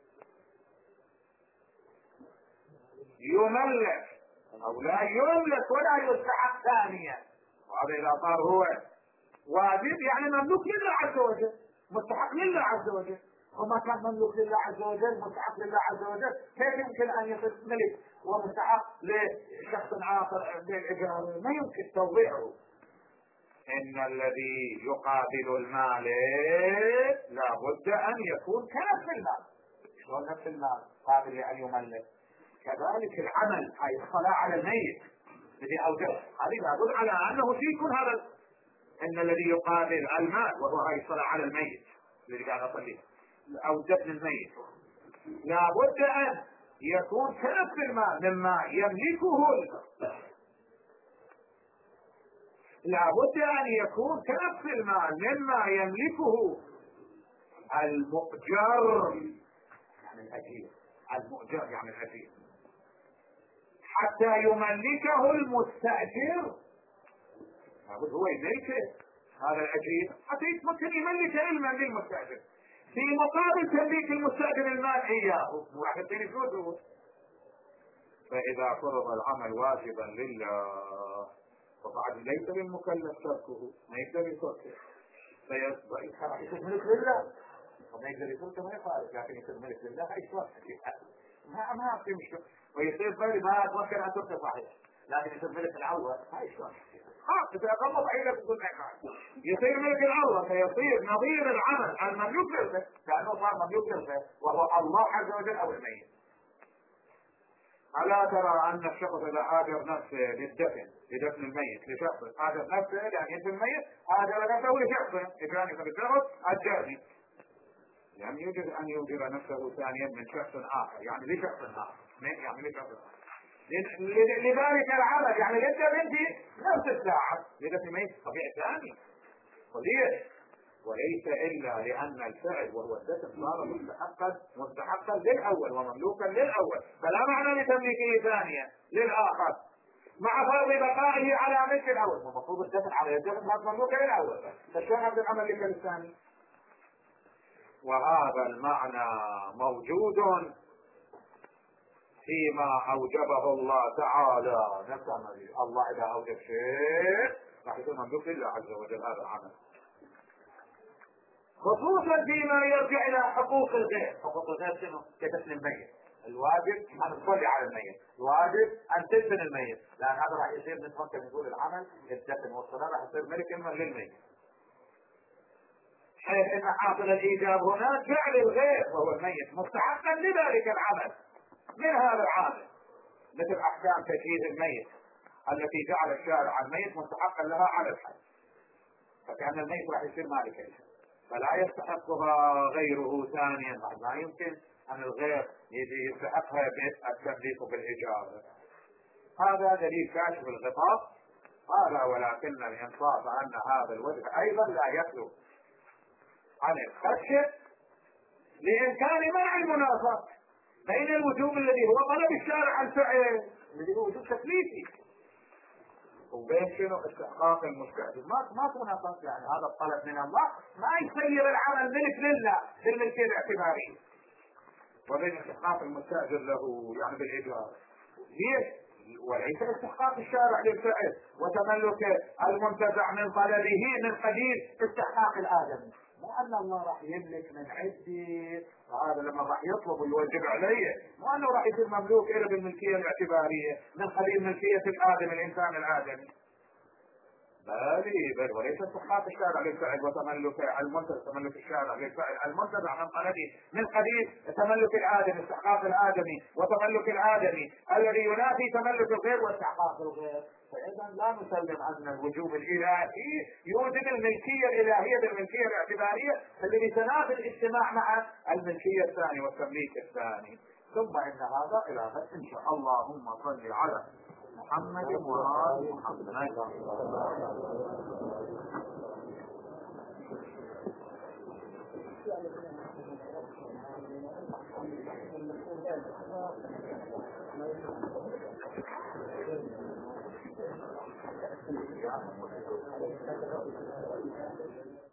يملك أو لا يملك ولا يستحق ثانيا، وهذا إذا صار هو واجب يعني مملوك لله عز وجل، مستحق لله عز وجل. وما كان مملوك لله عز وجل مستحق لله عز وجل، كيف يمكن أن يصير ملك ومستحق لشخص آخر للإجارة؟ ما يمكن توضيحه. إن الذي يقابل المالك لا بد أن يكون كنفس المال. شلون نفس المال قابل لأن يملك؟ كذلك العمل، هاي الصلاة على الميت الذي أوجب، هذه لابد على أنه يكون هذا. إن الذي يقابل المال وهو هاي الصلاة على الميت الذي قاعد أصليه أو دفن الميت لابد أن يكون كنفس المال مما يملكه، لابد أن يكون كنفس المال مما يملكه المؤجر يعني الأجير، المؤجر يعني الأجير، حتى يملكه المستأجر. لابد هو يملكه هذا الأجير حتى يمكن يملك علما للمستأجر، في مقابل تمليك المستأجر المال إياه راح يعطيني فلوسه. فإذا فرض العمل واجبا لله فبعد ليس للمكلف تركه، ما يقدر يتركه، فيصبح يصير ملك لله. وما يقدر يتركه ما يخالف، لكن يصير ملك لله هاي ما ما في مشكلة. ويصير بالي ما أتوكل أن تركه صحيح، لكن يصير ملك العوض هاي شلون؟ ها إذا غمض عينك تقول ما يصير ملك العوض، فيصير نظير العمل المملوك له كأنه صار مملوك له وهو الله عز وجل أو الميت. ألا ترى أن الشخص إذا آجر نفسه للدفن لدفن الميت لشخص، آجر نفسه يعني يدفن الميت، آجر نفسه لشخص إجاني فبالشخص أجرني، يعني يجب أن يوجر نفسه ثانيا من شخص آخر يعني لشخص آخر يعني لشخص آخر لذلك العمل يعني يدفن في نفس الساعة لدفن الميت طبيعي ثاني طبيعي، وليس إلا لأن الفعل وهو الدفن صار مستحقا مستحقا للأول ومملوكا للأول، فلا معنى لتمليكه ثانيا للآخر مع فرض بقائه على ملك الأول. ومفروض الدفن على الدفن ما مملوكا للأول، فشلون عبد العمل لك الثاني؟ وهذا المعنى موجود فيما أوجبه الله تعالى. نفسه الله إذا أوجب شيء راح يكون مملوك لله عز وجل هذا العمل، خصوصا فيما يرجع الى حقوق الغير. حقوق الغير شنو؟ كدفن الميت الواجب ان تصلي على الميت، الواجب ان تدفن الميت، لان هذا راح يصير نتمكن نقول العمل الدفن والصلاه راح يصير ملك اما للميت. حيث ان حاصل الايجاب هناك فعل الغير وهو الميت مستحقا لذلك العمل من هذا العامل، مثل احكام تجهيز الميت التي جعل الشارع الميت مستحقا لها على الحد، فكان الميت راح يصير مالك فلا يستحقها غيره ثانيا، ما يمكن ان الغير يجي يستحقها بالتمليك بالاجابه. هذا دليل كاشف الغطاء. هذا ولكن الانصاف ان هذا الوجه ايضا لا يخلو عن الخدشه لامكان منع المنافاه بين الوجوب الذي هو طلب الشارع الفعل الذي هو وجوب تكليفي وبين شنو استحقاق المستأجر. ما ما تناقض، يعني هذا الطلب من الله ما يصير العمل ملك لله بالملكيه الاعتباريه وبين استحقاق المستأجر له يعني بالايجار. ليش؟ وليس استحقاق الشارع للفعل وتملك المنتزع من طلبه من قبيل استحقاق الادمي، مو ان الله راح يملك من عندي وهذا لما راح يطلب ويوجب عليه، مو انه راح يصير مملوك الا بالملكيه الاعتباريه من قبيل ملكيه الادم الانسان الادمي، بل بل وليس استحقاق الشارع للفعل وتملك المنتزع تملك الشارع للفعل المنتزع من طلبه من قبيل تملك الادم استحقاق الادمي وتملك الادمي الذي ينافي تملك الغير واستحقاق الغير. فاذا لا نسلم ان الوجوب الالهي يوجد الملكيه الالهيه بالملكيه الاعتباريه الذي تنافي الاجتماع مع الملكيه الثانيه والتمليك الثاني. ثم ان هذا الى غد ان شاء الله. اللهم صل على محمد وآل محمد.